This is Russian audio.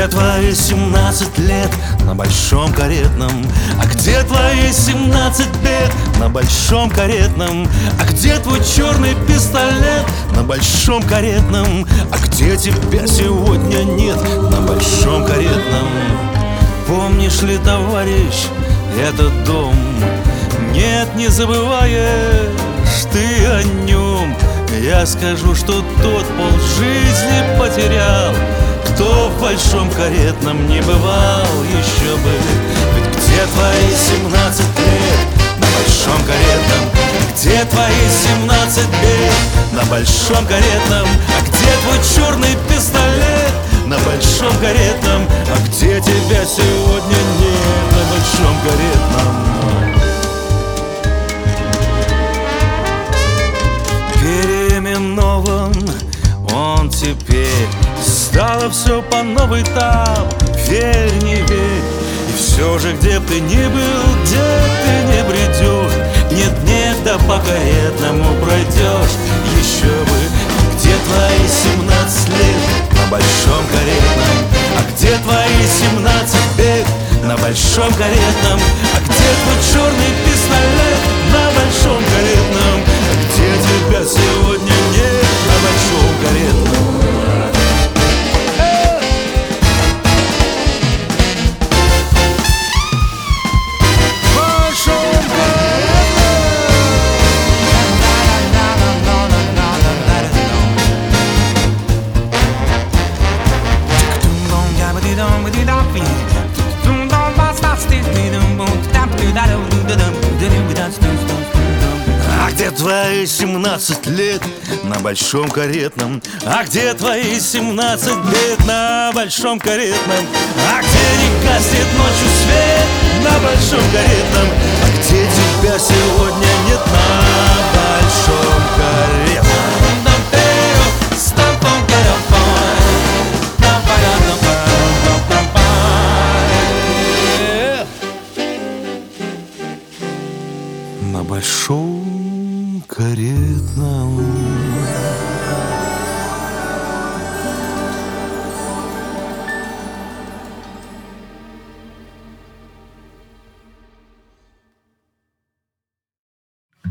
где твои 17 лет на большом каретном? А где твои 17 бед на большом каретном? А где твой черный пистолет на большом каретном? А где тебя сегодня нет на большом каретном? Помнишь ли, товарищ, этот дом? Нет, не забываешь ты о нем. Я скажу, что тот полжизни потерял, кто в большом каретном не бывал еще бы. Ведь где твои 17 лет на большом каретном? Где твои 17 лет на большом каретном? А где твой черный пистолет на большом каретном? А где тебя сегодня нет на большом каретном? Переименован он теперь, стало все по новой там. Верь, не верь, и все же, где б ты ни был, где ты не бредешь, нет-нет, да по каретному пройдешь еще бы. Где твои 17 лет на большом каретном? А где твои 17 бед на большом каретном? А где твой черный пистолет на большом каретном? А где тебя сегодня нет на большом каретном? А где твои 17 лет на большом каретном? А где твои 17 лет на большом каретном? А где не гаснет ночью свет на большом каретном? А где тебя сегодня нет на большом каретном?